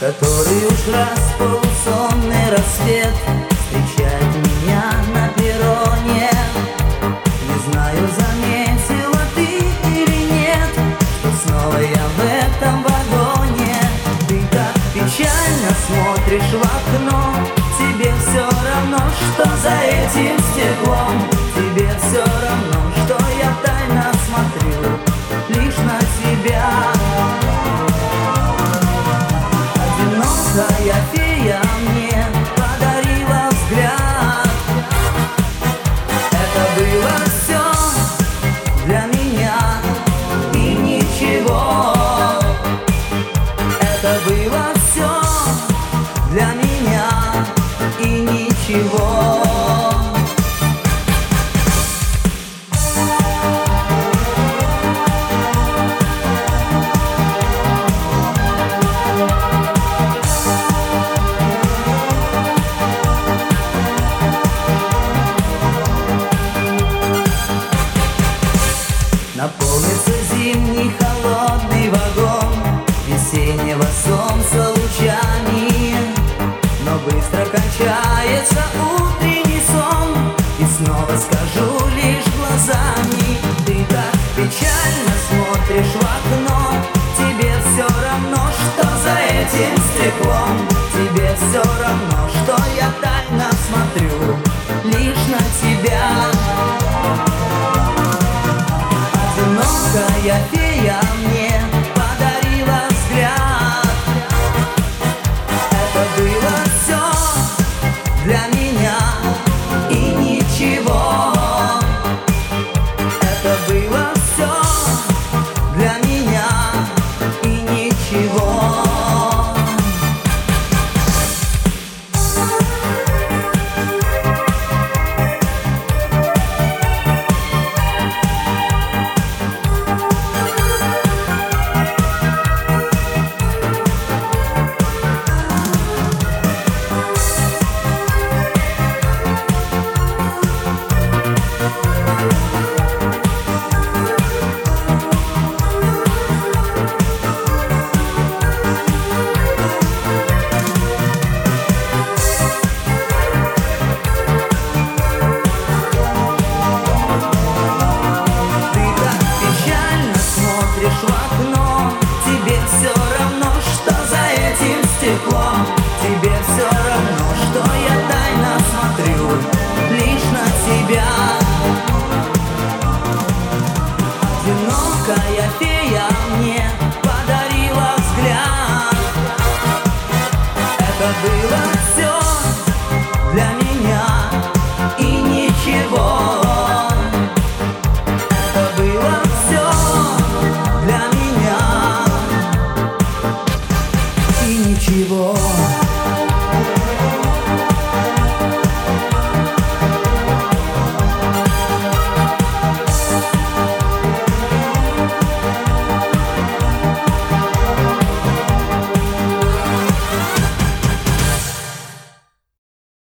который уж раз полусонный рассвет встречает меня на перроне. Не знаю, заметила ты или нет, что снова я в этом вагоне. Ты так печально смотришь в окно, тебе все равно, что за этим стеклом. Тебе все равно, что я тайно смотрю лишь на тебя. Одинокая фея мне подарила взгляд. Это было все для меня и ничего. Это было все для меня и ничего. Наполнится зимний холодный вагон весеннего солнца лучами, но быстро кончается утренний сон, и снова скажу лишь глазами. Ты так печально смотришь в окно, тебе все равно, что за этим стеклом. Тебе все равно, что я тайно смотрю лишь на тебя. Одинокая фея мне подарила взгляд. Это было все для меня и ничего. Это было все для меня и ничего. В окно, тебе все равно, что за этим стеклом. Тебе все равно, что я тайно смотрю лишь на тебя. Одинокая фея мне подарила взгляд. Это было